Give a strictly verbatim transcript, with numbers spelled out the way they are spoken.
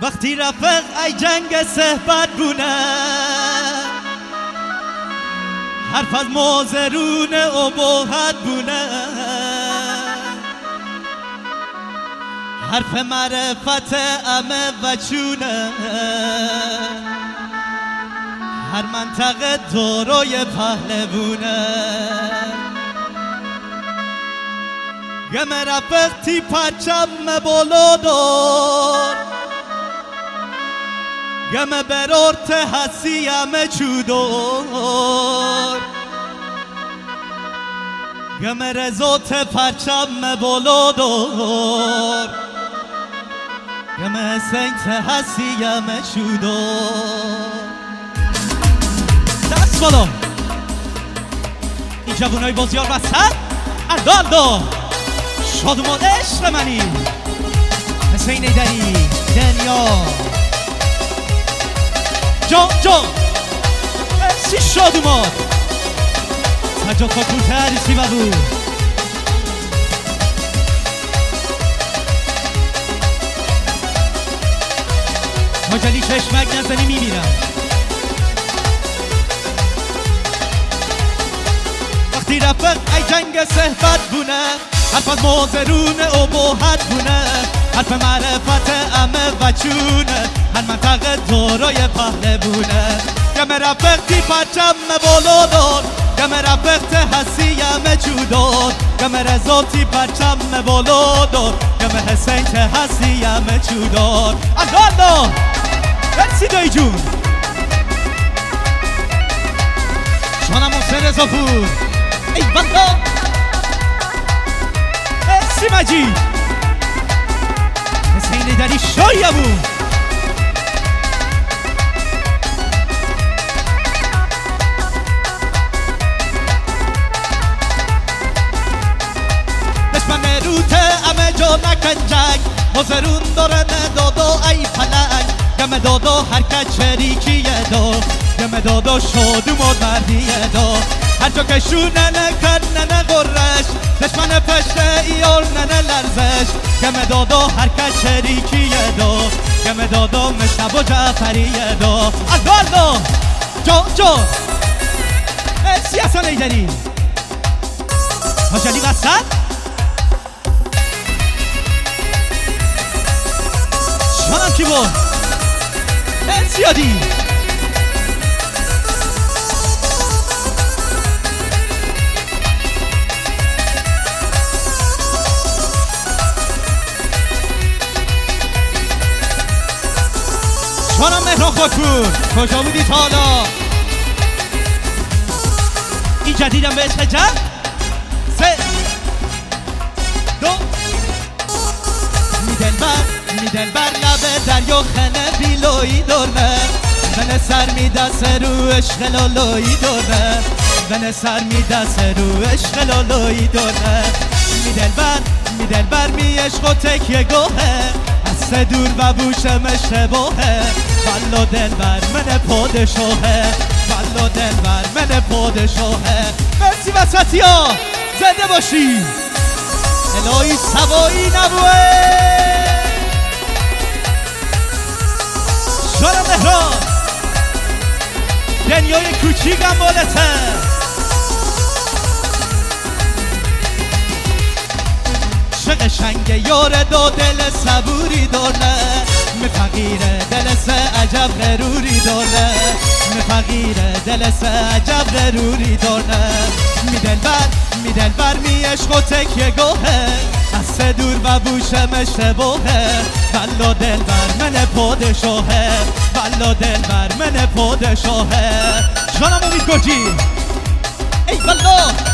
وقتی رفق ای جنگ صحبت بونه حرف از موزرون ابهت بونه حرف معرفت امه و چونه هر منطقه دوروی پهلوونه گم رفقتی پرچم بولو دور گم برورت حسیم چودور گم رزوت پرچم بولو دور گم سنت حسیم چودور دست بالا این جوانای بازیار وسط اردالدو شادومان عشق منی حسین ایدری دنیا جان جان سی شادومان سجاد کاکوتر سی بابو ماجلی چشمک نزنی میمیرم وقتی رفق ای جنگ صحبت بونه حرف از موزرون ابهت بونه حرف معرفت امه و چونه هر منطقه دوروی پهله بونه گم رفقتی پرچم بولو دور گم رفقت حسیم چودور گم رزوتی پرچم بولو دور گم حسین که حسیم چودور اندالو برسی دایی جون شانم حسین رضا پور ای بنده سی مجید حسین دری شایمون دشمن روته امه جا نکن جنگ مزرون داره ندادو ای پلنگ گم دادو حرکت شریکیه دو گم دادو شادو مردیه دو هر جا که شونه نکن ننه غرش دشمن پشت ایار ننه لرزش گم دادو حرکت شریکیه دو گم دادو مشتب و جعفریه دو ادوالدو جا جا سیاسان ایدری حاجلی وسط شانم کی بود سیادی شانم مهران خودپور کجا بودی تا حالا این جدیدم به عشق جمع سه دو میدل بر میدل بر لبه دریا خنه بیلوی دورنه من سر میدست رو عشق لالوی دورنه من سر میدست رو عشق لالوی دورنه میدل بر میدل بر می عشق و تکیه گوهه از دور و بوشم اشتباهه والله دلبر من پادشاهه والله دلبر من پادشاهه مرسی وسطی ها زنده باشی الهی سوایی نبوه شارم مهران دنیای کوچیکم بالته عشق شنگ یار دو دل صبوری داره می فقیره دل سه عجب غروری داره می فقیره دل سه عجب غروری داره می دل بر می دل بر می عشق و تکیه گوهه از سه دور و بوشم اشتباهه والله دل بر من پادشاهه والله دل بر من پادشاهه جانم امید گرجی ای والله